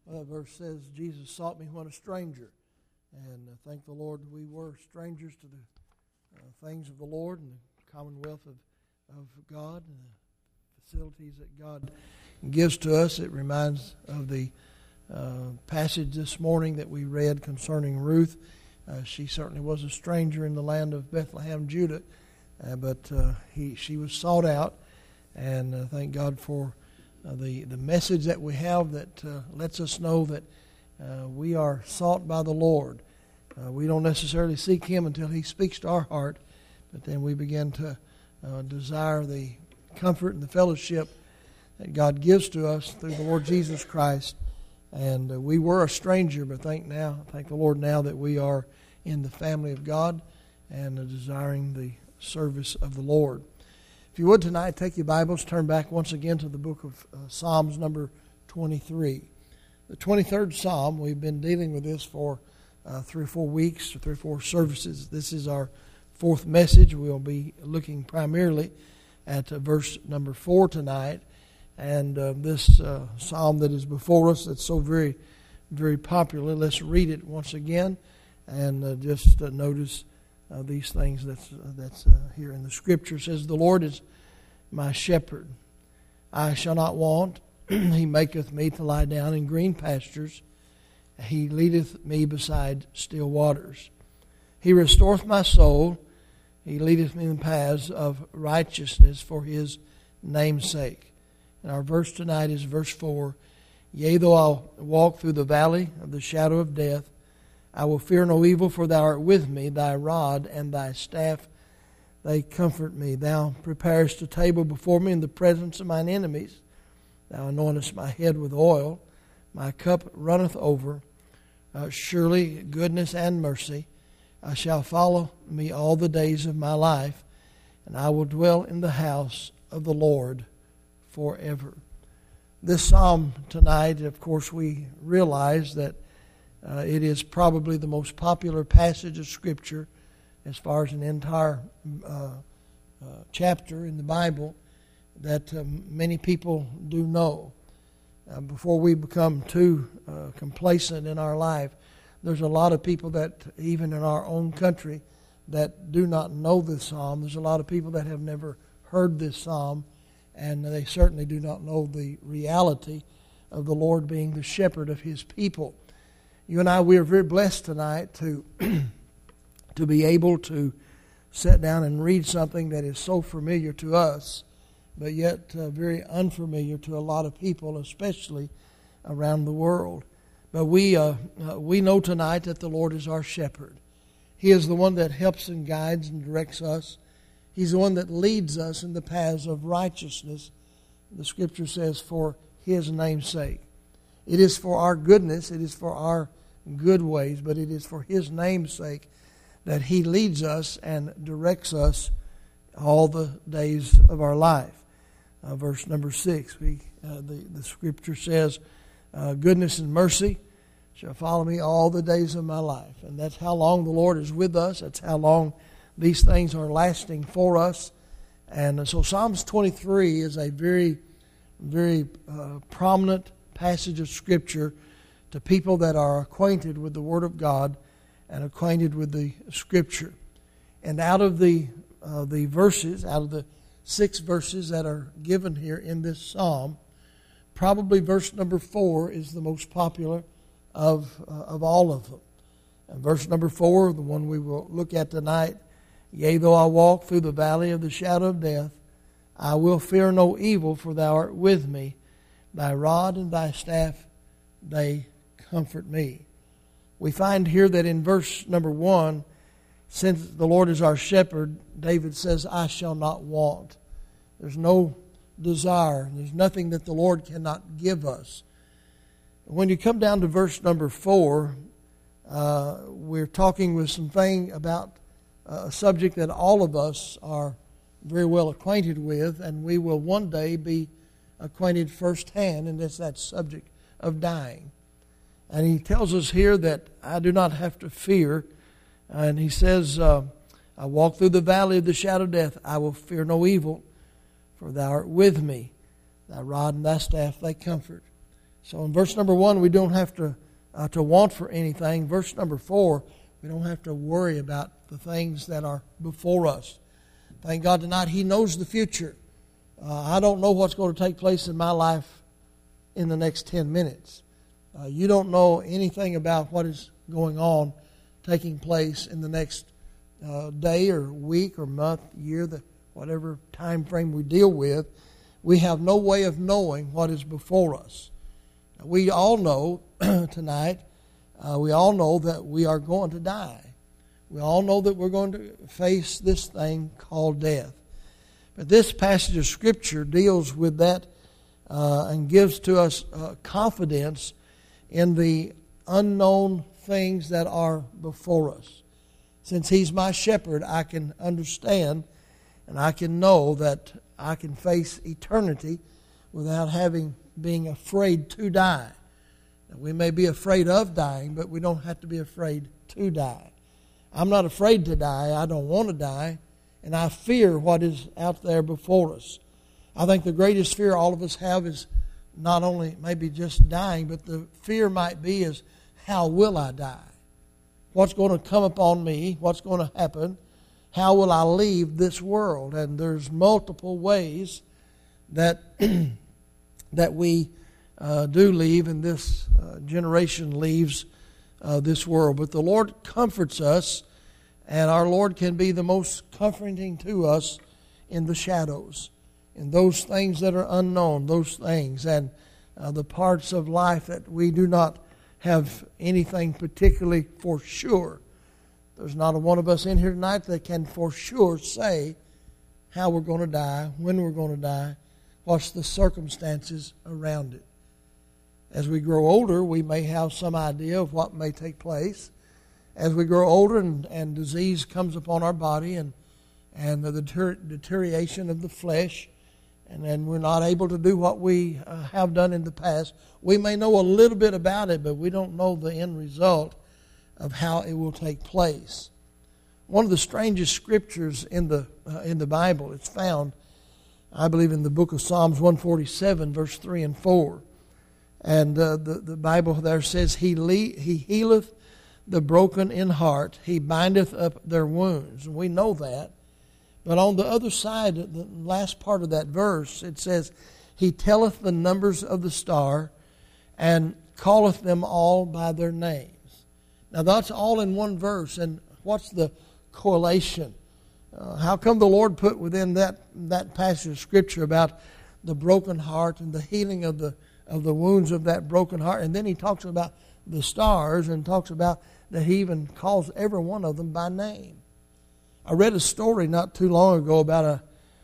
Well, that verse says, Jesus sought me when a stranger. And thank the Lord we were strangers to the things of the Lord and the commonwealth of God and the facilities that God gives to us. It reminds of the passage this morning that we read concerning Ruth. She certainly was a stranger in the land of Bethlehem, Judah, but she was sought out. And thank God for the message that we have that lets us know that we are sought by the Lord. We don't necessarily seek Him until He speaks to our heart, but then we begin to desire the comfort and the fellowship that God gives to us through the Lord Jesus Christ. And we were a stranger, but thank the Lord now that we are in the family of God and desiring the service of the Lord. If you would tonight, take your Bibles, turn back once again to the book of Psalms number 23. The 23rd Psalm, we've been dealing with this for 3 or 4 weeks, 3 or 4 services. This is our 4th message. We'll be looking primarily at verse number 4 tonight. And this psalm that is before us that's so very, very popular, let's read it once again and just notice these things that's here in the Scripture. It says, "The Lord is my shepherd, I shall not want. He maketh me to lie down in green pastures. He leadeth me beside still waters. He restoreth my soul. He leadeth me in the paths of righteousness for His name's sake." And our verse tonight is verse 4. "Yea, though I walk through the valley of the shadow of death, I will fear no evil, for Thou art with me. Thy rod and Thy staff, they comfort me. Thou preparest a table before me in the presence of mine enemies. Thou anointest my head with oil. My cup runneth over. Surely goodness and mercy shall follow me all the days of my life, and I will dwell in the house of the Lord forever." This psalm tonight, of course, we realize that it is probably the most popular passage of Scripture as far as an entire chapter in the Bible that many people do know. Before we become too complacent in our life, there's a lot of people that, even in our own country, that do not know this psalm. There's a lot of people that have never heard this psalm, and they certainly do not know the reality of the Lord being the shepherd of His people. You and I, we are very blessed tonight to be able to sit down and read something that is so familiar to us, but yet very unfamiliar to a lot of people, especially around the world. But we know tonight that the Lord is our shepherd. He is the one that helps and guides and directs us. He's the one that leads us in the paths of righteousness. The Scripture says, for His name's sake. It is for our goodness, it is for our good ways, but it is for His name's sake that He leads us and directs us all the days of our life. Verse number 6, the Scripture says, "Goodness and mercy shall follow me all the days of my life." And that's how long the Lord is with us. That's how long these things are lasting for us. And so Psalms 23 is a very, very prominent passage of Scripture to people that are acquainted with the Word of God and acquainted with the Scripture. And out of the verses, out of the 6 verses that are given here in this psalm, probably verse number 4 is the most popular of all of them. And verse number 4, the one we will look at tonight, "Yea, though I walk through the valley of the shadow of death, I will fear no evil, for Thou art with me. Thy rod and Thy staff, they comfort me." We find here that in verse number 1, since the Lord is our shepherd, David says, "I shall not want." There's no desire. There's nothing that the Lord cannot give us. When you come down to verse number 4, we're talking with something about a subject that all of us are very well acquainted with, and we will one day be acquainted firsthand, and it's that subject of dying. And he tells us here that I do not have to fear. And he says, "I walk through the valley of the shadow of death, I will fear no evil, for Thou art with me. Thy rod and Thy staff, they comfort." So in verse number 1, we don't have to want for anything. Verse number 4, we don't have to worry about the things that are before us. Thank God tonight He knows the future. I don't know what's going to take place in my life in the next 10 minutes. You don't know anything about what is going on, taking place in the next day or week or month, year, whatever time frame we deal with. We have no way of knowing what is before us. We all know tonight, we all know that we are going to die. We all know that we're going to face this thing called death. But this passage of Scripture deals with that and gives to us confidence in the unknown things that are before us. Since He's my shepherd, I can understand and I can know that I can face eternity without being afraid to die. Now, we may be afraid of dying, but we don't have to be afraid to die. I'm not afraid to die. I don't want to die. And I fear what is out there before us. I think the greatest fear all of us have is not only maybe just dying, but the fear might be is, how will I die? What's going to come upon me? What's going to happen? How will I leave this world? And there's multiple ways that that we do leave, and this generation leaves this world. But the Lord comforts us, and our Lord can be the most comforting to us in the shadows, in those things that are unknown, those things, and the parts of life that we do not have anything particularly for sure. There's not a one of us in here tonight that can for sure say how we're going to die, when we're going to die, what's the circumstances around it. As we grow older, we may have some idea of what may take place. As we grow older and disease comes upon our body and the deterioration of the flesh, and then we're not able to do what we have done in the past, we may know a little bit about it, but we don't know the end result of how it will take place. One of the strangest scriptures in the Bible, it's found, I believe, in the book of Psalms 147, verse 3 and 4. And the Bible there says, He healeth the broken in heart, He bindeth up their wounds. And we know that. But on the other side, the last part of that verse, it says, He telleth the numbers of the star, and calleth them all by their names. Now that's all in one verse, and what's the correlation? How come the Lord put within that passage of Scripture about the broken heart and the healing of the wounds of that broken heart? And then He talks about the stars and talks about that He even calls every one of them by name. I read a story not too long ago about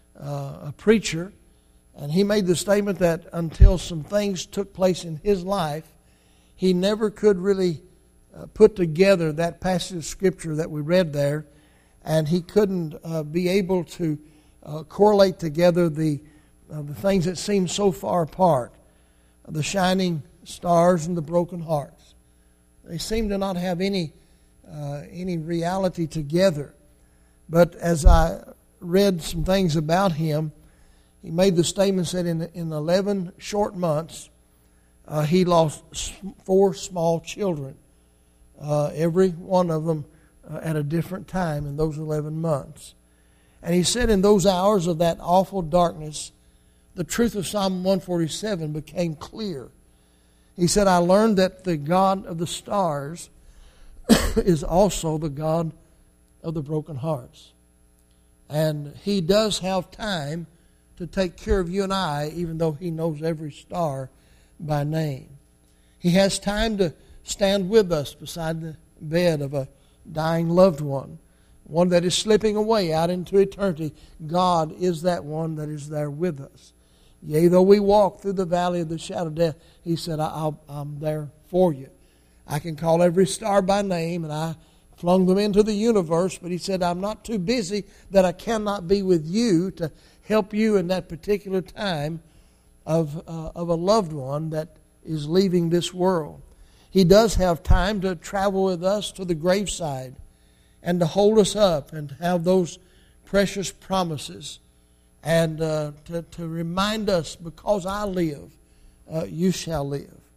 a preacher, and he made the statement that until some things took place in his life, he never could really put together that passage of Scripture that we read there, and he couldn't be able to correlate together the things that seemed so far apart, the shining stars and the broken hearts. They seem to not have any reality together. But as I read some things about him, he made the statement that in 11 short months, he lost 4 small children, every one of them at a different time in those 11 months. And he said in those hours of that awful darkness, the truth of Psalm 147 became clear. He said, I learned that the God of the stars is also the God of the broken hearts. And He does have time to take care of you and I, even though He knows every star by name. He has time to stand with us beside the bed of a dying loved one that is slipping away out into eternity. God is that one that is there with us. Yea, though we walk through the valley of the shadow of death, He said, I'm there for you. I can call every star by name, and I flung them into the universe, but He said, I'm not too busy that I cannot be with you to help you in that particular time of a loved one that is leaving this world. He does have time to travel with us to the graveside and to hold us up and to have those precious promises and to remind us, because I live, you shall live.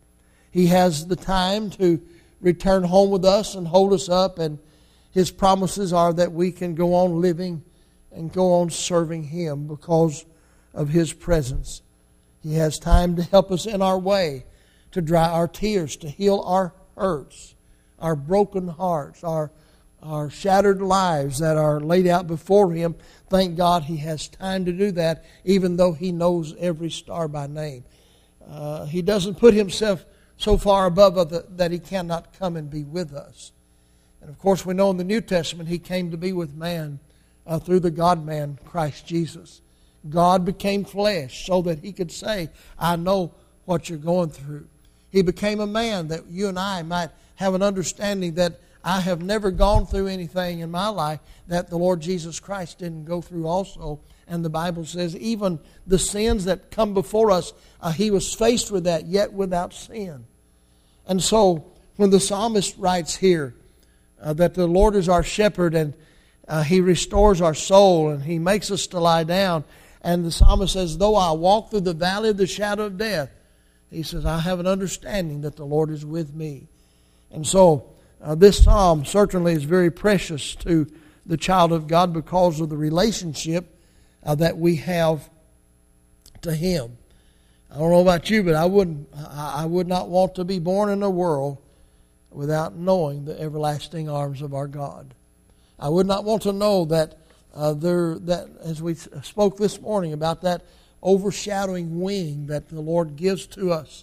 He has the time to return home with us and hold us up, and His promises are that we can go on living and go on serving Him because of His presence. He has time to help us in our way, to dry our tears, to heal our hurts, our broken hearts, our shattered lives that are laid out before Him. Thank God He has time to do that, even though He knows every star by name. He doesn't put Himself so far above that He cannot come and be with us. And of course we know in the New Testament He came to be with man through the God-man, Christ Jesus. God became flesh so that He could say, I know what you're going through. He became a man that you and I might have an understanding that I have never gone through anything in my life that the Lord Jesus Christ didn't go through also. And the Bible says even the sins that come before us, He was faced with that, yet without sin. And so when the psalmist writes here that the Lord is our shepherd and He restores our soul and He makes us to lie down, and the psalmist says, though I walk through the valley of the shadow of death, he says, I have an understanding that the Lord is with me. And so this psalm certainly is very precious to the child of God because of the relationship that we have to Him. I don't know about you, but I would not want to be born in a world without knowing the everlasting arms of our God. I would not want to know that that as we spoke this morning about that overshadowing wing that the Lord gives to us,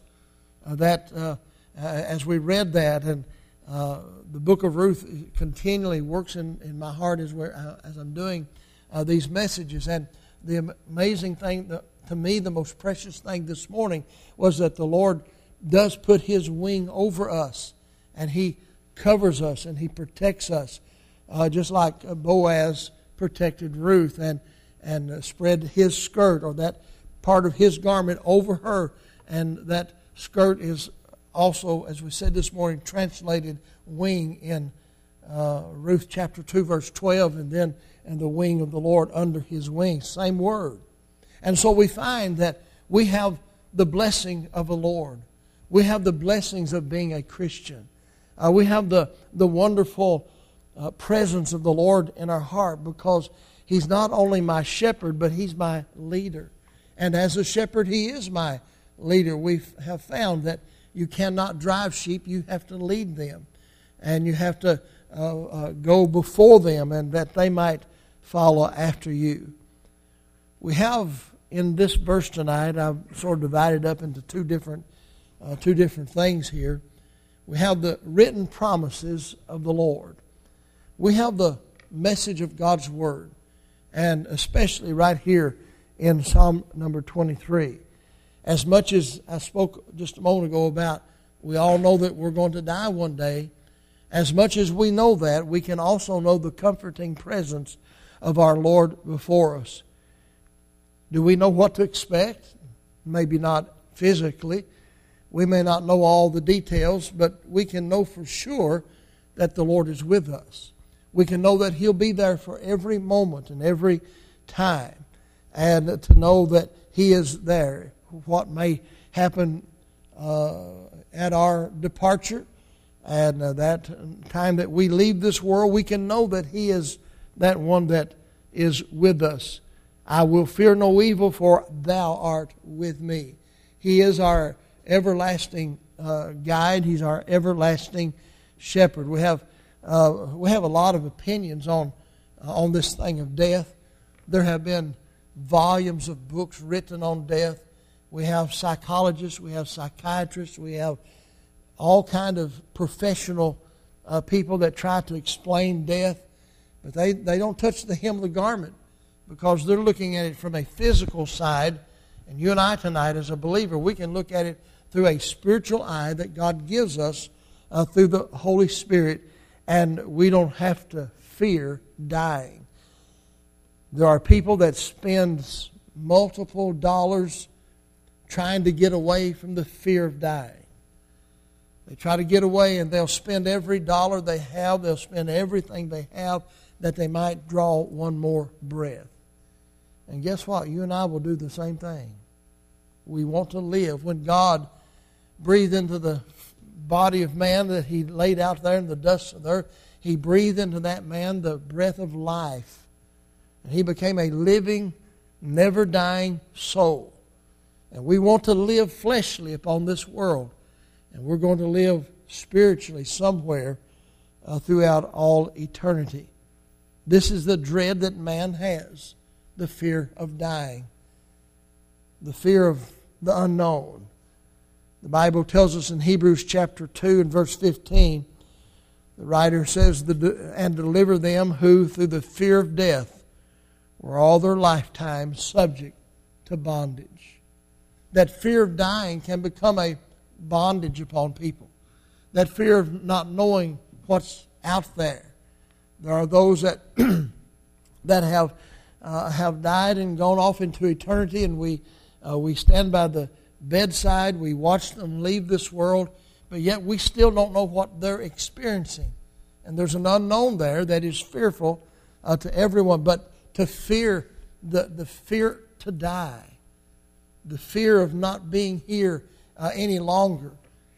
as we read that, and the book of Ruth continually works in my heart as I'm doing these messages. And the amazing thing, to me, the most precious thing this morning was that the Lord does put His wing over us, and He covers us and He protects us, just like Boaz protected Ruth and spread his skirt or that part of his garment over her. And that skirt is also, as we said this morning, translated wing in Ruth chapter 2 verse 12, and the wing of the Lord under His wing. Same word. And so we find that we have the blessing of the Lord. We have the blessings of being a Christian. We have the wonderful presence of the Lord in our heart because He's not only my shepherd, but He's my leader. And as a shepherd, He is my leader. We have found that you cannot drive sheep, you have to lead them. And you have to go before them and that they might follow after you. We have in this verse tonight, I've sort of divided up into two different things here. We have the written promises of the Lord. We have the message of God's Word, and especially right here in Psalm number 23. As much as I spoke just a moment ago about, we all know that we're going to die one day. As much as we know that, we can also know the comforting presence of our Lord before us. Do we know what to expect? Maybe not physically. We may not know all the details, but we can know for sure that the Lord is with us. We can know that He'll be there for every moment and every time, and to know that He is there. What may happen at our departure and that time that we leave this world, we can know that He is that one that is with us. I will fear no evil, for Thou art with me. He is our everlasting guide. He's our everlasting shepherd. We have a lot of opinions on this thing of death. There have been volumes of books written on death. We have psychologists, we have psychiatrists, we have all kind of professional people that try to explain death, but they don't touch the hem of the garment because they're looking at it from a physical side. And you and I tonight, as a believer, we can look at it through a spiritual eye that God gives us through the Holy Spirit, and we don't have to fear dying. There are people that spend multiple dollars trying to get away from the fear of dying. They try to get away, and they'll spend every dollar they have, they'll spend everything they have that they might draw one more breath. And guess what? You and I will do the same thing. We want to live. When God breathed into the body of man that He laid out there in the dust of the earth, He breathed into that man the breath of life. And he became a living, never-dying soul. And we want to live fleshly upon this world. And we're going to live spiritually somewhere throughout all eternity. This is the dread that man has, the fear of dying, the fear of the unknown. The Bible tells us in Hebrews chapter 2 and verse 15, the writer says, and deliver them who through the fear of death were all their lifetime subject to bondage. That fear of dying can become a bondage upon people. That fear of not knowing what's out there. There are those that that have died and gone off into eternity, and we stand by the bedside, we watch them leave this world, but yet we still don't know what they're experiencing. And there's an unknown there that is fearful to everyone. But to fear, the fear to die, the fear of not being here any longer.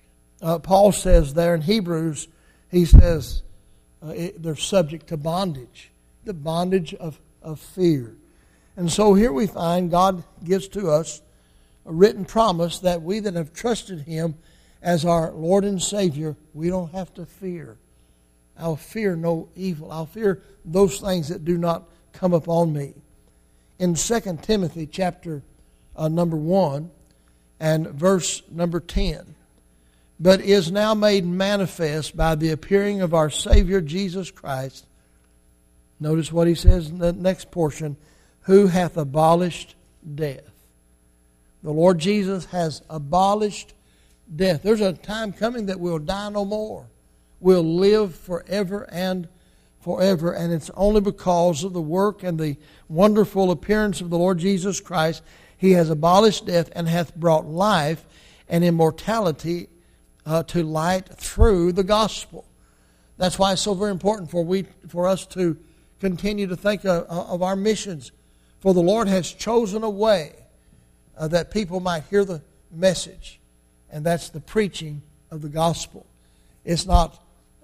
Paul says there in Hebrews, he says they're subject to bondage, the bondage of fear. And so here we find God gives to us a written promise that we that have trusted Him as our Lord and Savior, we don't have to fear. I'll fear no evil. I'll fear those things that do not come upon me. In 2 Timothy chapter number 1 and verse number 10, but is now made manifest by the appearing of our Savior Jesus Christ. Notice what he says in the next portion, who hath abolished death. The Lord Jesus has abolished death. There's a time coming that we'll die no more. We'll live forever and forever. And it's only because of the work and the wonderful appearance of the Lord Jesus Christ. He has abolished death and hath brought life and immortality to light through the gospel. That's why it's so very important for us to continue to think of our missions. For the Lord has chosen a way that people might hear the message, and that's the preaching of the gospel. It's not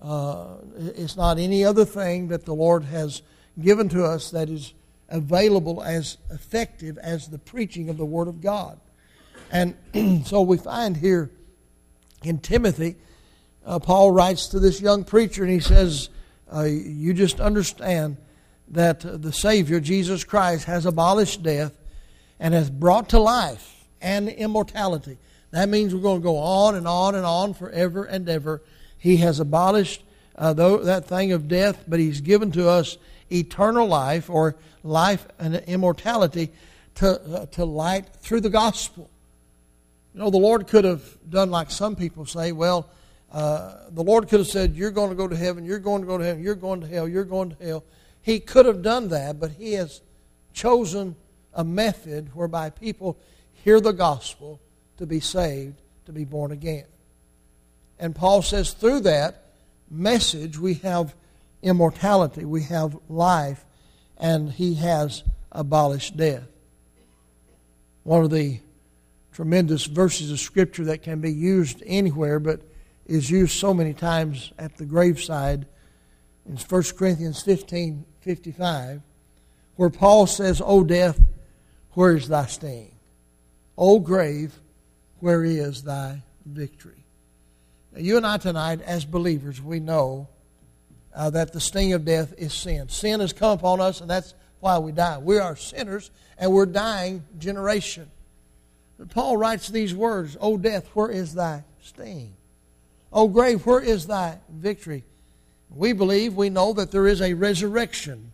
any other thing that the Lord has given to us that is available as effective as the preaching of the Word of God. And so we find here in Timothy, Paul writes to this young preacher, and he says, you just understand that the Savior, Jesus Christ, has abolished death and has brought to life and immortality. That means we're going to go on and on and on forever and ever. He has abolished that thing of death, but He's given to us eternal life, or life and immortality, to light through the gospel. You know, the Lord could have done like some people say, well, the Lord could have said, you're going to go to heaven, you're going to go to heaven, you're going to hell, you're going to hell. He could have done that, but He has chosen a method whereby people hear the gospel to be saved, to be born again. And Paul says through that message we have immortality, we have life, and He has abolished death. One of the tremendous verses of Scripture that can be used anywhere but is used so many times at the graveside in 1 Corinthians 15:55, where Paul says, O death, where is thy sting? O grave, where is thy victory? Now, you and I tonight, as believers, we know that the sting of death is sin. Sin has come upon us, and that's why we die. We are sinners, and we're dying generation. But Paul writes these words, O death, where is thy sting? O grave, where is thy victory? We believe, we know that there is a resurrection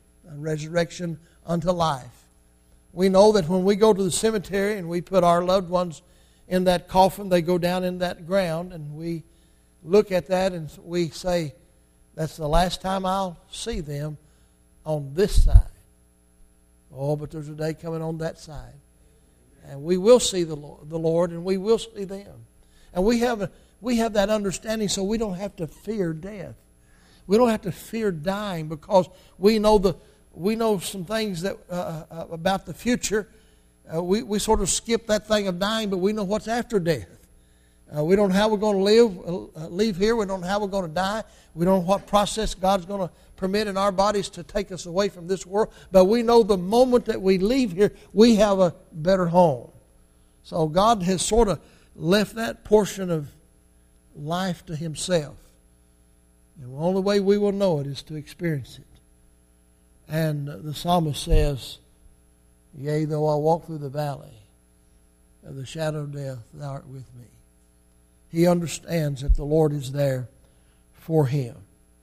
unto life. We know that when we go to the cemetery and we put our loved ones in that coffin, they go down in that ground, and we look at that and we say, that's the last time I'll see them on this side. Oh, but there's a day coming on that side. And we will see the Lord, and we will see them. And we have that understanding, so we don't have to fear death. We don't have to fear dying, because we know some things that about the future. We sort of skip that thing of dying, but we know what's after death. We don't know how we're going to leave here. We don't know how we're going to die. We don't know what process God's going to permit in our bodies to take us away from this world. But we know the moment that we leave here, we have a better home. So God has sort of left that portion of life to Himself. And the only way we will know it is to experience it. And the psalmist says, yea, though I walk through the valley of the shadow of death, thou art with me. He understands that the Lord is there for him.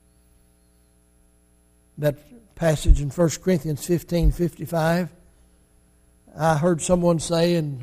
That passage in 1 Corinthians 15:55, I heard someone say, and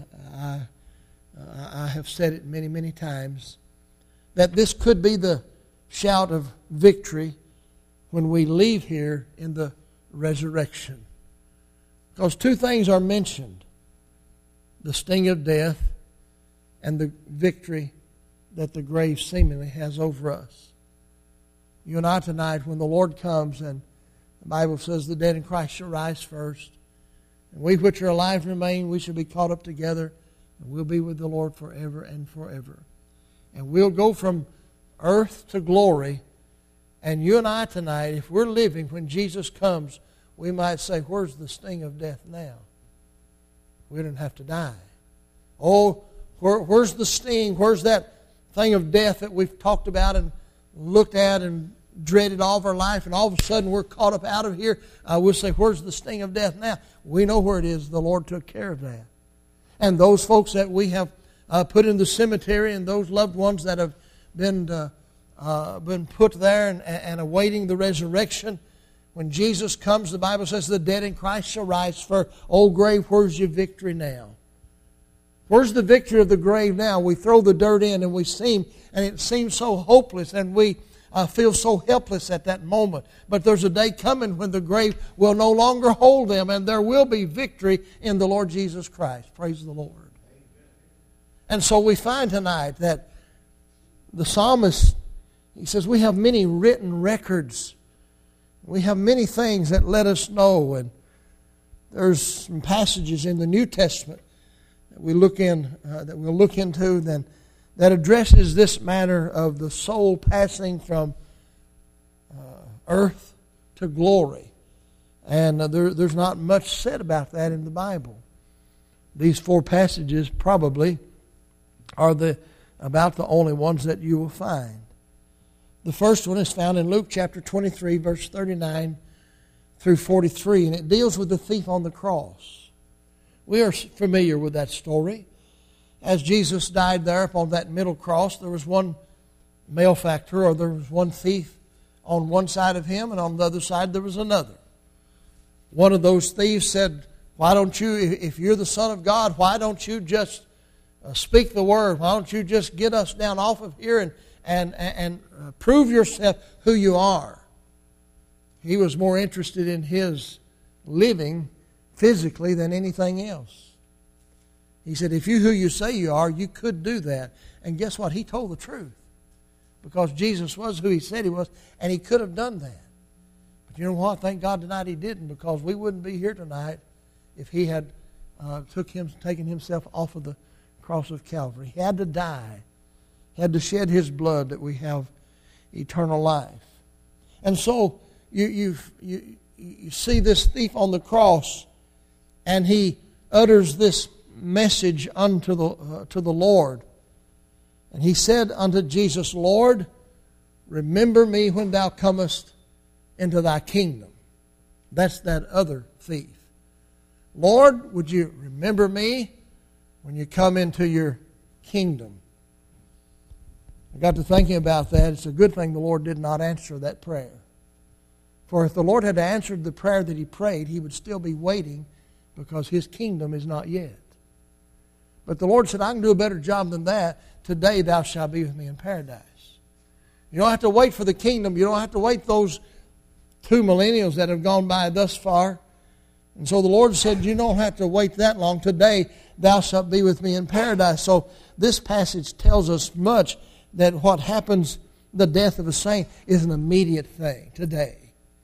I have said it many, many times, that this could be the shout of victory when we leave here in the resurrection. Because two things are mentioned: the sting of death and the victory that the grave seemingly has over us. You and I tonight, when the Lord comes, and the Bible says the dead in Christ shall rise first, and we which are alive remain, we shall be caught up together, and we'll be with the Lord forever and forever. And we'll go from earth to glory. And you and I tonight, if we're living when Jesus comes, we might say, where's the sting of death now? We didn't have to die. Oh, where's the sting? Where's that thing of death that we've talked about and looked at and dreaded all of our life, and all of a sudden we're caught up out of here? We'll say, where's the sting of death now? We know where it is. The Lord took care of that. And those folks that we have put in the cemetery, and those loved ones that have been put there and awaiting the resurrection, when Jesus comes, the Bible says, the dead in Christ shall rise first. Oh, grave, where's your victory now? Where's the victory of the grave now? We throw the dirt in, and it seems so hopeless, and we feel so helpless at that moment. But there's a day coming when the grave will no longer hold them, and there will be victory in the Lord Jesus Christ. Praise the Lord. And so we find tonight that the psalmist, he says, we have many written records. We have many things that let us know. And there's some passages in the New Testament that we'll look into then, that addresses this matter of the soul passing from earth to glory. And there's not much said about that in the Bible. These four passages probably are about the only ones that you will find. The first one is found in Luke chapter 23, verse 39 through 43, and it deals with the thief on the cross. We are familiar with that story. As Jesus died there upon that middle cross, there was one malefactor, or there was one thief on one side of him, and on the other side there was another. One of those thieves said, why don't you, if you're the Son of God, why don't you just speak the word? Why don't you just get us down off of here and prove yourself who you are? He was more interested in his living physically than anything else. He said, if you're who you say you are, you could do that. And guess what? He told the truth. Because Jesus was who He said He was, and He could have done that. But you know what? Thank God tonight He didn't, because we wouldn't be here tonight if He had taken Himself off of the cross of Calvary. He had to die. He had to shed His blood that we have eternal life. And so you see this thief on the cross, and he utters this message unto to the Lord. And he said unto Jesus, Lord, remember me when thou comest into thy kingdom. That's that other thief. Lord, would you remember me when you come into your kingdom? I got to thinking about that. It's a good thing the Lord did not answer that prayer. For if the Lord had answered the prayer that he prayed, he would still be waiting, because his kingdom is not yet. But the Lord said, I can do a better job than that. Today thou shalt be with me in paradise. You don't have to wait for the kingdom. You don't have to wait those 2 millennials that have gone by thus far. And so the Lord said, you don't have to wait that long. Today thou shalt be with me in paradise. So this passage tells us much, that what happens, the death of a saint, is an immediate thing today.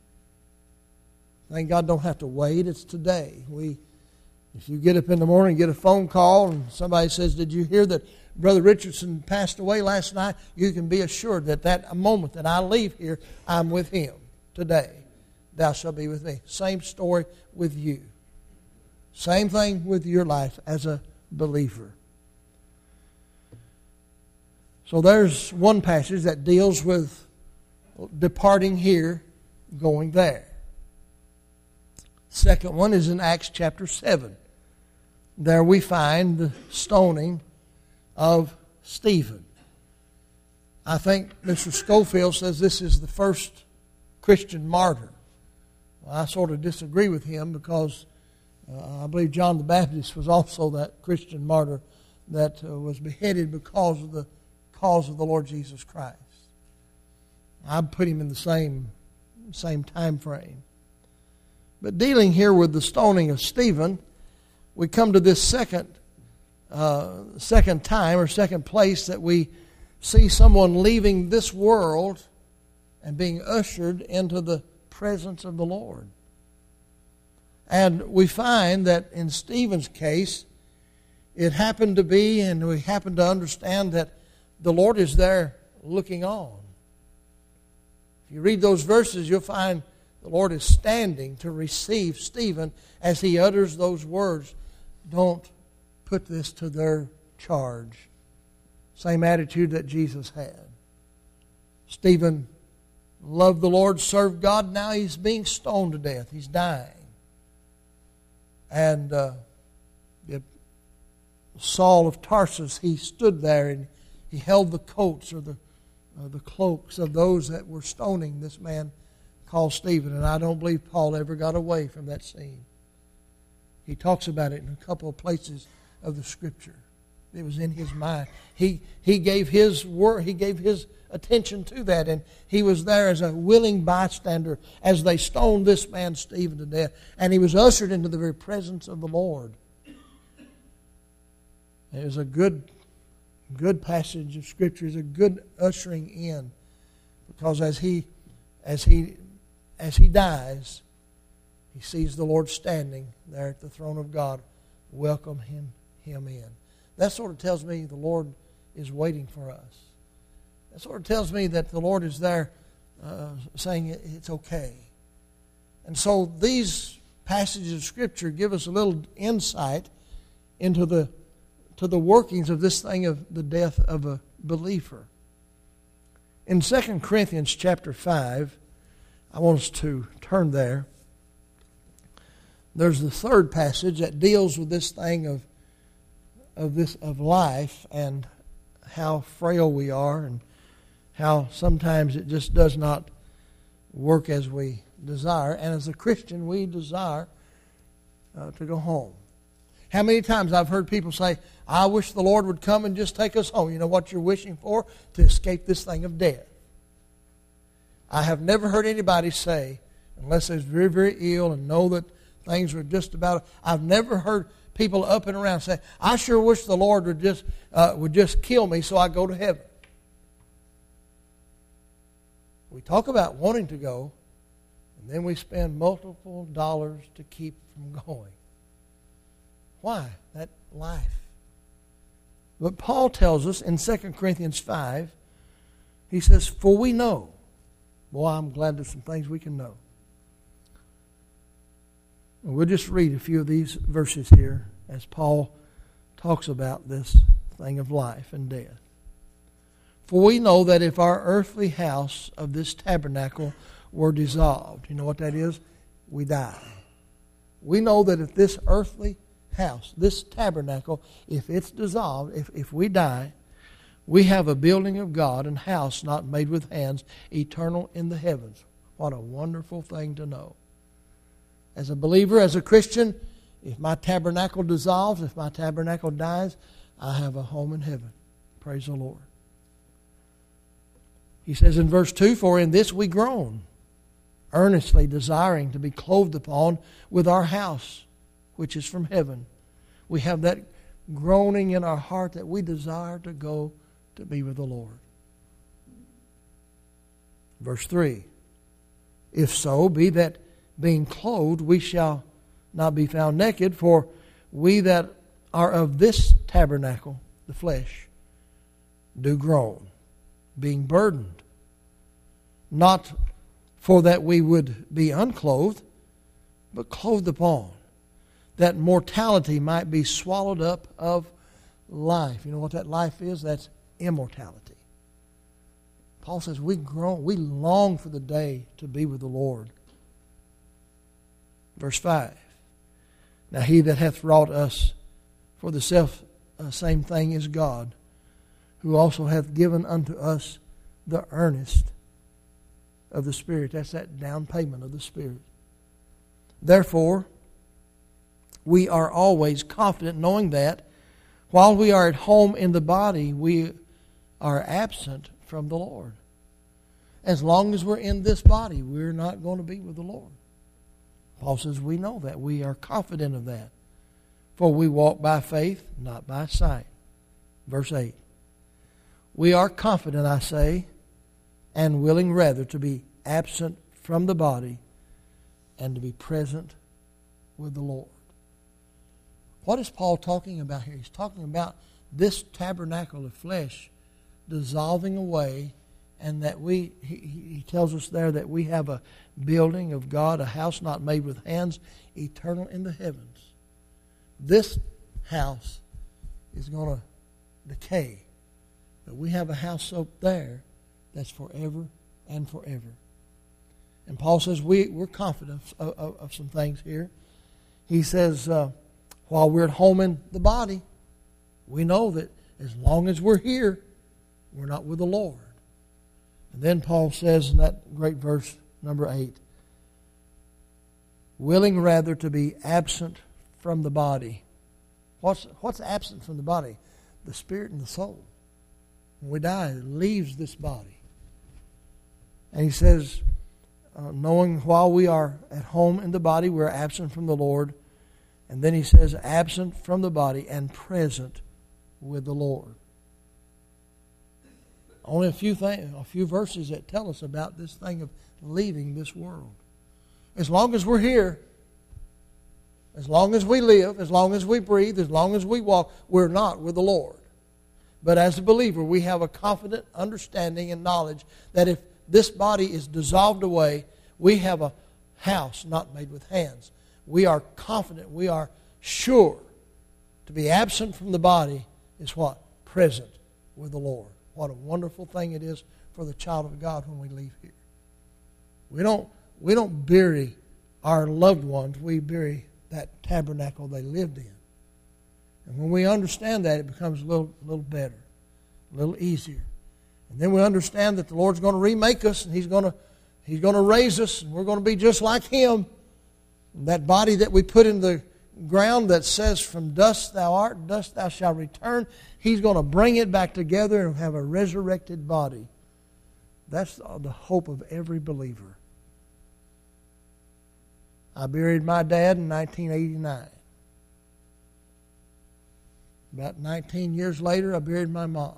Thank God don't have to wait. It's today. If you get up in the morning and get a phone call and somebody says, did you hear that Brother Richardson passed away last night, you can be assured that that moment that I leave here, I'm with him today. Thou shalt be with me. Same story with you. Same thing with your life as a believer. So there's one passage that deals with departing here, going there. Second one is in Acts chapter 7. There we find the stoning of Stephen. I think Mr. Schofield says this is the first Christian martyr. Well, I sort of disagree with him because I believe John the Baptist was also that Christian martyr that was beheaded because of the cause of the Lord Jesus Christ. I'd put him in the same time frame. But dealing here with the stoning of Stephen, we come to this second time or second place that we see someone leaving this world and being ushered into the presence of the Lord. And we find that in Stephen's case, it happened to be, and we happen to understand that the Lord is there looking on. If you read those verses, you'll find the Lord is standing to receive Stephen as he utters those words, "Don't put this to their charge." Same attitude that Jesus had. Stephen loved the Lord, served God. Now he's being stoned to death. He's dying. And Saul of Tarsus, he stood there and he held the coats or the cloaks of those that were stoning this man called Stephen. And I don't believe Paul ever got away from that scene. He talks about it in a couple of places of the Scripture. It was in his mind. He gave his word, he gave his attention to that, and he was there as a willing bystander as they stoned this man Stephen to death. And he was ushered into the very presence of the Lord. It was a good passage of Scripture. It's a good ushering in, because as he dies, he sees the Lord standing there at the throne of God, welcome him in. That sort of tells me the Lord is waiting for us. That sort of tells me that the Lord is there saying it's okay. And so these passages of Scripture give us a little insight into the workings of this thing of the death of a believer. In 2 Corinthians chapter 5, I want us to turn there. There's the third passage that deals with this thing of life and how frail we are and how sometimes it just does not work as we desire. And as a Christian, we desire to go home. How many times I've heard people say, "I wish the Lord would come and just take us home." You know what you're wishing for? To escape this thing of death. I have never heard anybody say, unless they're very, very ill and know that things are just about, I've never heard people up and around say, "I sure wish the Lord would just kill me so I go to heaven." We talk about wanting to go, and then we spend multiple dollars to keep from going. Why? That life. But Paul tells us in 2 Corinthians 5, he says, "For we know." Boy, I'm glad there's some things we can know. And we'll just read a few of these verses here as Paul talks about this thing of life and death. "For we know that if our earthly house of this tabernacle were dissolved," you know what that is? We die. We know that if this earthly house, this tabernacle, if it's dissolved, if we die, we have a building of God and house not made with hands, eternal in the heavens. What a wonderful thing to know. As a believer, as a Christian, if my tabernacle dissolves, if my tabernacle dies, I have a home in heaven. Praise the Lord. He says in verse 2, "For in this we groan, earnestly desiring to be clothed upon with our house, which is from heaven." We have that groaning in our heart that we desire to go to be with the Lord. Verse 3, "If so be that being clothed we shall not be found naked, for we that are of this tabernacle," the flesh, do groan, being burdened, not for that we would be unclothed, but clothed upon, that mortality might be swallowed up of life. You know what that life is? That's immortality. Paul says we groan, we long for the day to be with the Lord. Verse 5. Now he that hath wrought us for the same thing is God, who also hath given unto us the earnest of the Spirit. That's that down payment of the Spirit. Therefore, we are always confident, knowing that while we are at home in the body, we are absent from the Lord. As long as we're in this body, we're not going to be with the Lord. Paul says we know that. We are confident of that. For we walk by faith, not by sight. Verse 8. We are confident, I say, and willing rather to be absent from the body and to be present with the Lord. What is Paul talking about here? He's talking about this tabernacle of flesh dissolving away, and that he tells us there that we have a building of God, a house not made with hands, eternal in the heavens. This house is going to decay, but we have a house up there that's forever and forever. And Paul says we're confident of some things here. He says, while we're at home in the body, we know that as long as we're here, we're not with the Lord. And then Paul says in that great verse, number 8, willing rather to be absent from the body. What's absent from the body? The spirit and the soul. When we die, it leaves this body. And he says, knowing while we are at home in the body, we're absent from the Lord. And then he says, absent from the body and present with the Lord. Only a few verses that tell us about this thing of leaving this world. As long as we're here, as long as we live, as long as we breathe, as long as we walk, we're not with the Lord. But as a believer, we have a confident understanding and knowledge that if this body is dissolved away, we have a house not made with hands. We are confident, we are sure. To be absent from the body is what? Present with the Lord. What a wonderful thing it is for the child of God when we leave here. We don't bury our loved ones. We bury that tabernacle they lived in. And when we understand that, it becomes a little better, a little easier. And then we understand that the Lord's going to remake us, and He's going to raise us, and we're going to be just like Him. And that body that we put in the ground that says, from dust thou art, dust thou shalt return, He's going to bring it back together and have a resurrected body. That's the hope of every believer. I buried my dad in 1989. About 19 years later, I buried my mom.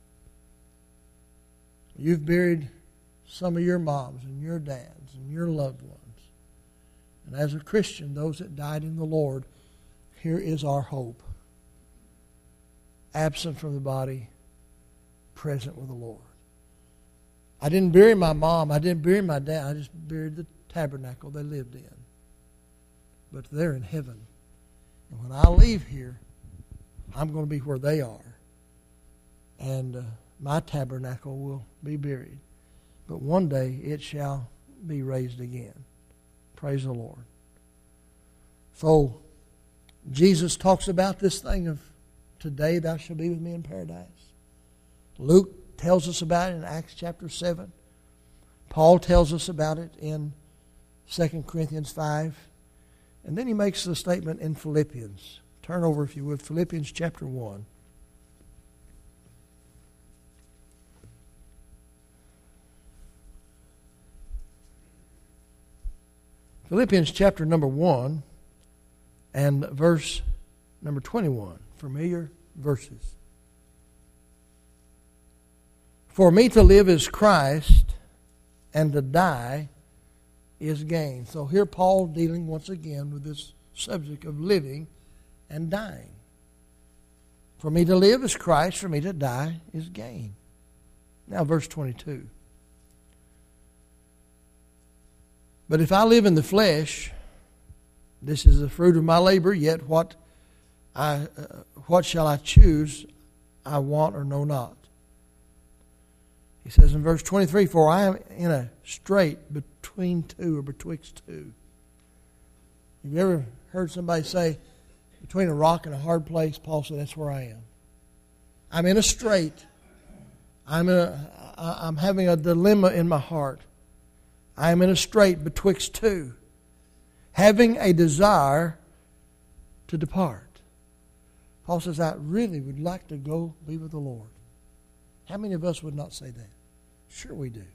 You've buried some of your moms and your dads and your loved ones. And as a Christian, those that died in the Lord, here is our hope. Absent from the body, present with the Lord. I didn't bury my mom. I didn't bury my dad. I just buried the tabernacle they lived in. But they're in heaven. And when I leave here, I'm going to be where they are. And my tabernacle will be buried. But one day it shall be raised again. Praise the Lord. So, Jesus talks about this thing of, today thou shalt be with me in paradise. Luke tells us about it in Acts chapter 7. Paul tells us about it in 2 Corinthians 5. And then he makes the statement in Philippians. Turn over, if you would, Philippians chapter 1. Philippians chapter number 1 and verse number 21. Familiar verses. For me to live is Christ, and to die is gain. So here Paul dealing once again with this subject of living and dying. For me to live is Christ, for me to die is gain. Now verse 22. But if I live in the flesh, this is the fruit of my labor, yet what shall I choose? I want or know not. He says in verse 23, for I am in a strait between two, or betwixt two. Have you ever heard somebody say, between a rock and a hard place? Paul said, that's where I am. I'm in a strait. I'm having a dilemma in my heart. I am in a strait betwixt two, having a desire to depart. Paul says, I really would like to go be with the Lord. How many of us would not say that? Sure we do.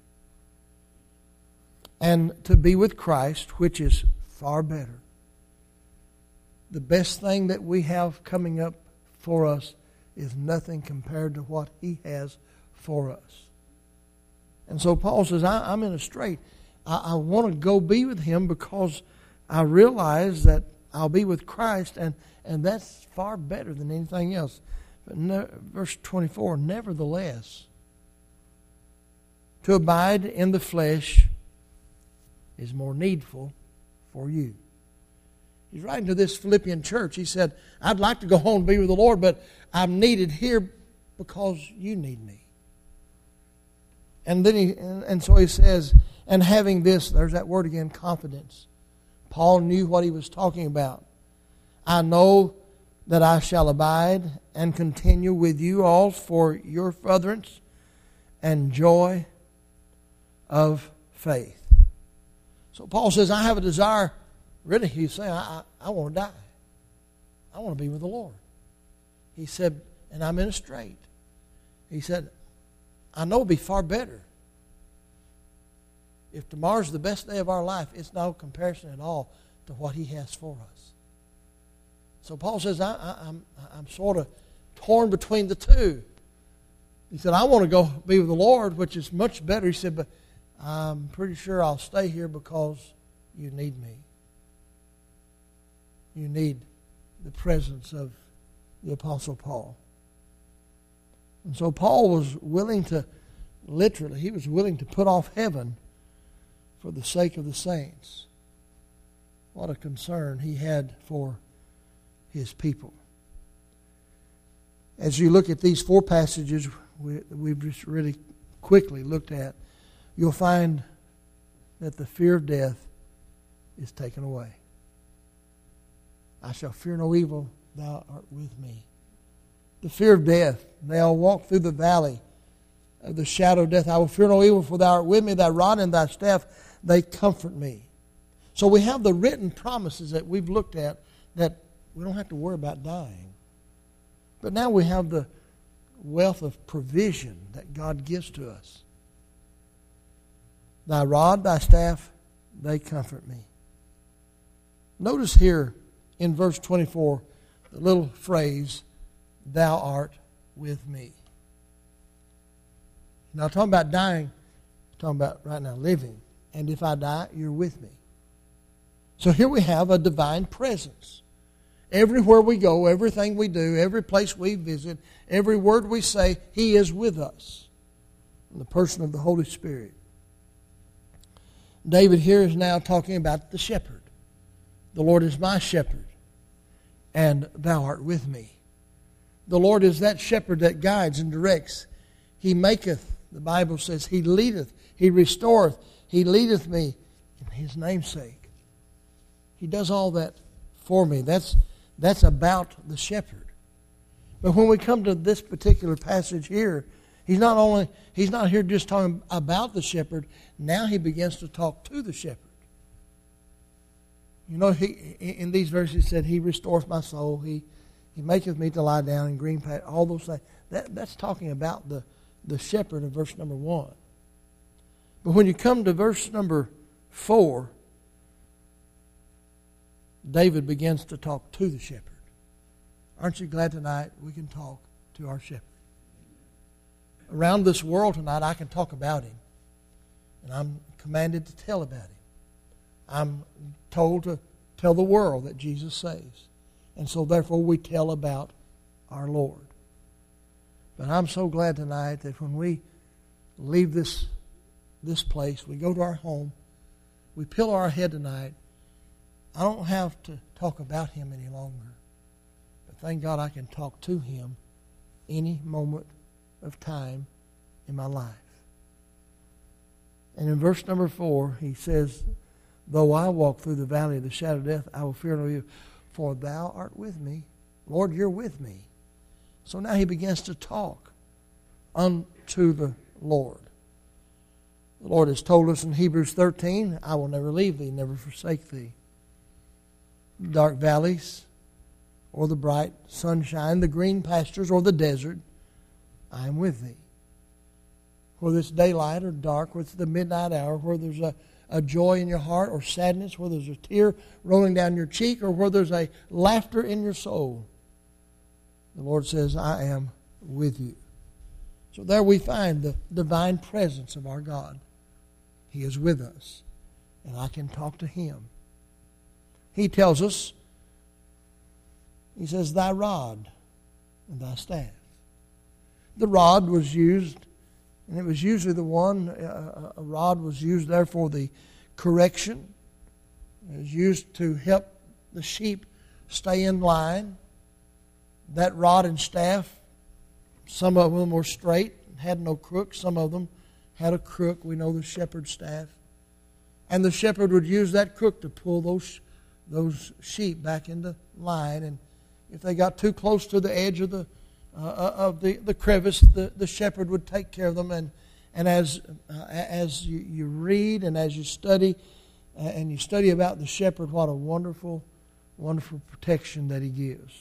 And to be with Christ, which is far better. The best thing that we have coming up for us is nothing compared to what He has for us. And so Paul says, I'm in a strait. I want to go be with Him because I realize that I'll be with Christ, and that's far better than anything else. But verse 24, nevertheless, to abide in the flesh is more needful for you. He's writing to this Philippian church. He said, I'd like to go home and be with the Lord, but I'm needed here because you need me. And then so he says, and having this, there's that word again, confidence. Paul knew what he was talking about. I know that I shall abide and continue with you all for your furtherance and joy of faith. So Paul says, I have a desire. Really, he's saying, I want to die. I want to be with the Lord. He said, and I'm in a strait. He said, I know it'll be far better. If tomorrow's the best day of our life, it's no comparison at all to what He has for us. So Paul says, I'm sort of torn between the two. He said, I want to go be with the Lord, which is much better. He said, but I'm pretty sure I'll stay here because you need me. You need the presence of the Apostle Paul. And so Paul was willing to, literally, he was willing to put off heaven for the sake of the saints. What a concern he had for his people. As you look at these four passages we've just really quickly looked at, you'll find that the fear of death is taken away. I shall fear no evil, thou art with me. The fear of death, they'll walk through the valley of the shadow of death. I will fear no evil, for thou art with me, thy rod and thy staff, they comfort me. So we have the written promises that we've looked at that we don't have to worry about dying. But now we have the wealth of provision that God gives to us. Thy rod, thy staff, they comfort me. Notice here in verse 24, the little phrase, thou art with me. Now, talking about dying, talking about right now living. And if I die, you're with me. So here we have a divine presence. Everywhere we go, everything we do, every place we visit, every word we say, He is with us in the person of the Holy Spirit. David here is now talking about the shepherd. The Lord is my shepherd, and thou art with me. The Lord is that shepherd that guides and directs. He maketh, the Bible says, He leadeth, He restoreth, He leadeth me in His name's sake. He does all that for me. That's about the shepherd. But when we come to this particular passage here, He's not here just talking about the shepherd. Now He begins to talk to the shepherd. You know, in these verses He said, He restoreth my soul. He maketh me to lie down in green pastures. All those things. That's talking about the shepherd in verse number 1. But when you come to verse number 4, David begins to talk to the shepherd. Aren't you glad tonight we can talk to our shepherd? Around this world tonight, I can talk about Him. And I'm commanded to tell about Him. I'm told to tell the world that Jesus saves. And so therefore we tell about our Lord. But I'm so glad tonight that when we leave this place, we go to our home, we pillow our head tonight, I don't have to talk about Him any longer. But thank God I can talk to Him any moment of time in my life. And in verse number 4, he says, though I walk through the valley of the shadow of death, I will fear no evil, for thou art with me. Lord, you're with me. So now he begins to talk unto the Lord. The Lord has told us in Hebrews 13, I will never leave thee, never forsake thee. Dark valleys, or the bright sunshine, the green pastures, or the desert, I am with thee. Whether it's daylight or dark, whether it's the midnight hour, whether there's a joy in your heart or sadness, whether there's a tear rolling down your cheek, or whether there's a laughter in your soul, the Lord says, I am with you. So there we find the divine presence of our God. He is with us, and I can talk to Him. He tells us, He says, thy rod and thy staff. The rod was used, and it was usually the one, a rod was used there for the correction. It was used to help the sheep stay in line. That rod and staff, some of them were straight, had no crook. Some of them had a crook. We know the shepherd's staff. And the shepherd would use that crook to pull those sheep back into line. And if they got too close to the edge of the crevice, the shepherd would take care of them. And as you read and as you study, and you study about the shepherd, what a wonderful, wonderful protection that he gives.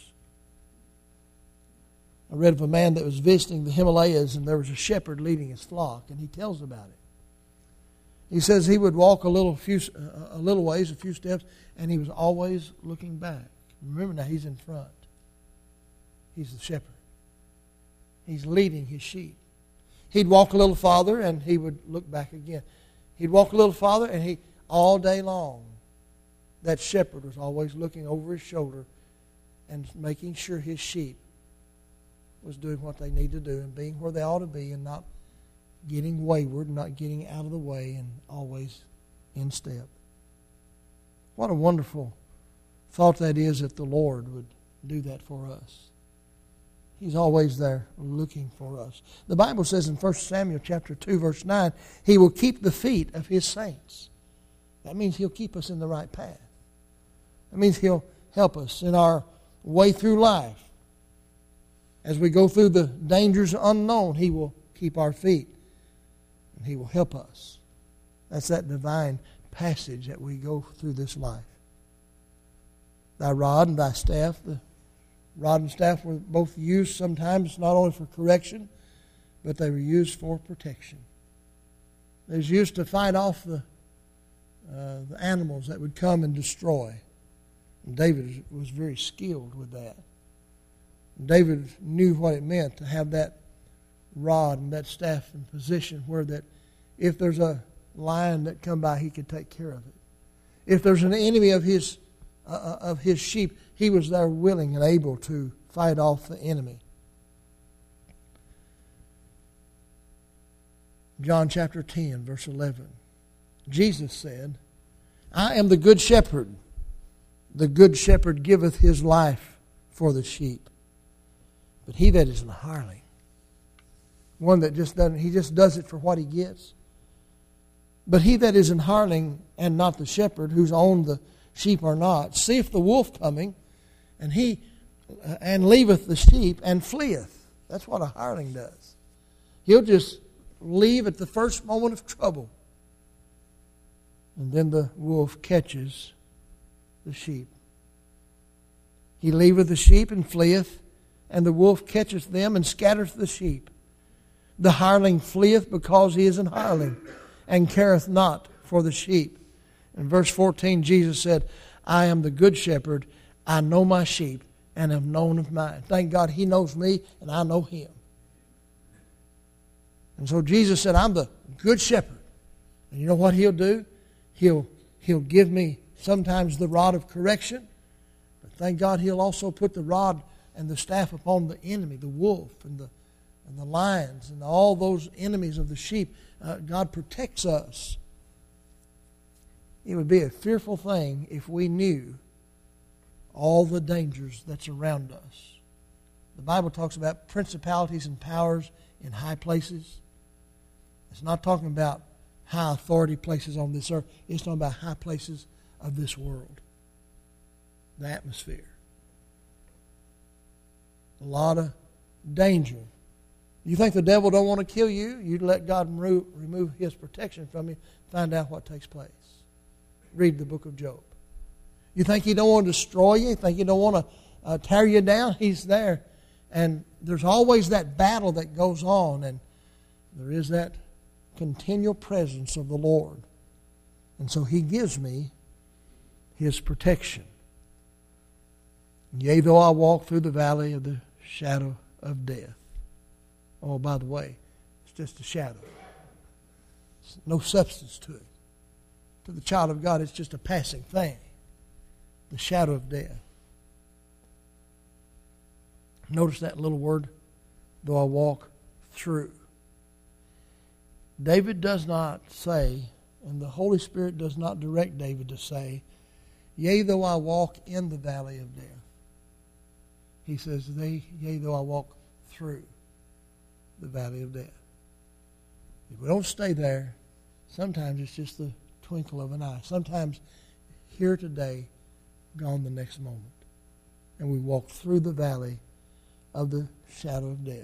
I read of a man that was visiting the Himalayas, and there was a shepherd leading his flock, and he tells about it. He says he would walk a little ways, a few steps, and he was always looking back. Remember now, he's in front. He's the shepherd. He's leading his sheep. He'd walk a little farther, and he would look back again. He'd walk a little farther, and all day long, that shepherd was always looking over his shoulder and making sure his sheep was doing what they need to do and being where they ought to be and not getting wayward, not getting out of the way, and always in step. What a wonderful thought that is that the Lord would do that for us. He's always there looking for us. The Bible says in 1 Samuel chapter 2, verse 9, He will keep the feet of His saints. That means He'll keep us in the right path. That means He'll help us in our way through life. As we go through the dangers unknown, He will keep our feet. And He will help us. That's that divine passage that we go through this life. Thy rod and thy staff. The rod and staff were both used sometimes not only for correction, but they were used for protection. They was used to fight off the animals that would come and destroy. And David was very skilled with that. David knew what it meant to have that rod and that staff in position where that if there's a lion that come by, he could take care of it. If there's an enemy of his sheep, he was there willing and able to fight off the enemy. John chapter 10, verse 11. Jesus said, I am the good shepherd. The good shepherd giveth his life for the sheep. But he that is an hireling, one that just doesn't, he just does it for what he gets. But he that is an hireling and not the shepherd, whose own the sheep are not, seeth the wolf coming, and leaveth the sheep and fleeth. That's what a hireling does. He'll just leave at the first moment of trouble. And then the wolf catches the sheep. He leaveth the sheep and fleeth, and the wolf catcheth them and scattereth the sheep. The hireling fleeth because he is an hireling, and careth not for the sheep. In verse 14, Jesus said, I am the good shepherd. I know my sheep, and am known of mine. Thank God He knows me, and I know Him. And so Jesus said, I'm the good shepherd. And you know what He'll do? He'll give me sometimes the rod of correction, but thank God He'll also put the rod and the staff upon the enemy, the wolf, and and the lions and all those enemies of the sheep. God protects us. It would be a fearful thing if we knew all the dangers that's around us. The Bible talks about principalities and powers in high places. It's not talking about high authority places on this earth. It's talking about high places of this world. The atmosphere. A lot of danger. You think the devil don't want to kill you? You'd let God remove His protection from you. Find out what takes place. Read the book of Job. You think He don't want to destroy you? You think He don't want to tear you down? He's there. And there's always that battle that goes on. And there is that continual presence of the Lord. And so He gives me His protection. Yea, though I walk through the valley of the shadow of death. Oh, by the way, it's just a shadow. There's no substance to it. To the child of God, it's just a passing thing. The shadow of death. Notice that little word, though I walk through. David does not say, and the Holy Spirit does not direct David to say, yea, though I walk in the valley of death. He says, yea, though I walk through the valley of death. If we don't stay there, sometimes it's just the twinkle of an eye. Sometimes here today, gone the next moment. And we walk through the valley of the shadow of death.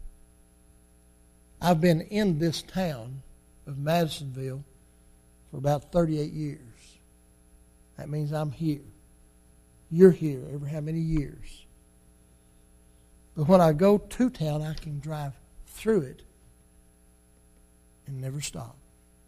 I've been in this town of Madisonville for about 38 years. That means I'm here. You're here every how many years. But when I go to town, I can drive through it and never stop.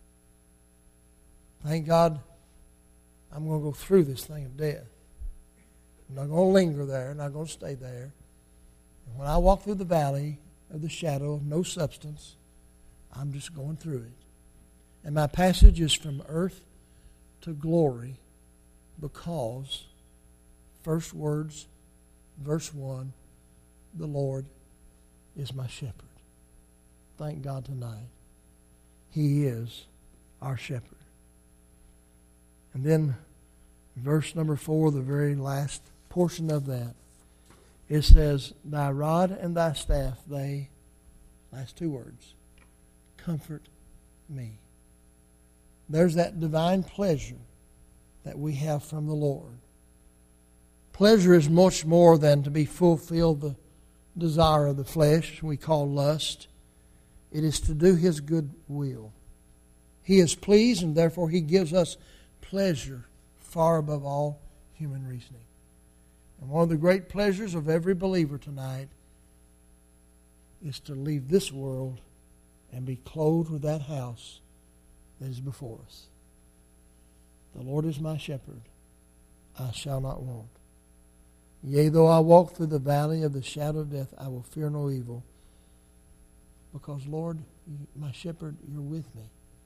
Thank God I'm going to go through this thing of death. I'm not going to linger there. I'm not going to stay there. And when I walk through the valley of the shadow of no substance, I'm just going through it. And my passage is from earth to glory because, first words, verse 1, the Lord is my shepherd. Thank God tonight. He is our shepherd. And then verse number 4, the very last portion of that, it says, thy rod and thy staff, they, last two words, comfort me. There's that divine pleasure that we have from the Lord. Pleasure is much more than to be fulfilled the desire of the flesh, we call lust. It is to do His good will. He is pleased, and therefore He gives us pleasure far above all human reasoning. And one of the great pleasures of every believer tonight is to leave this world and be clothed with that house that is before us. The Lord is my shepherd, I shall not want. Yea, though I walk through the valley of the shadow of death, I will fear no evil. Because, Lord, my shepherd, you're with me.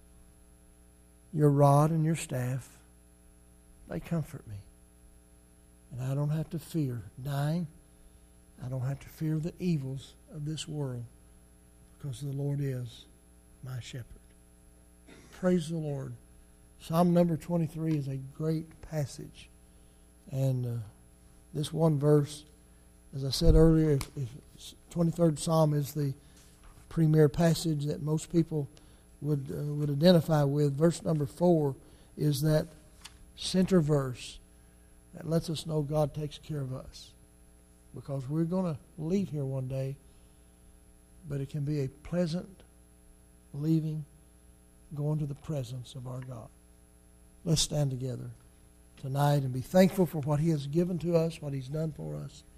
Your rod and your staff, they comfort me. And I don't have to fear dying. I don't have to fear the evils of this world because the Lord is my shepherd. Praise the Lord. Psalm number 23 is a great passage. And this one verse, as I said earlier, if 23rd Psalm is the premier passage that most people would identify with. Verse number 4 is that center verse that lets us know God takes care of us. Because we're going to leave here one day, but it can be a pleasant leaving, going to the presence of our God. Let's stand together tonight and be thankful for what He has given to us, what He's done for us.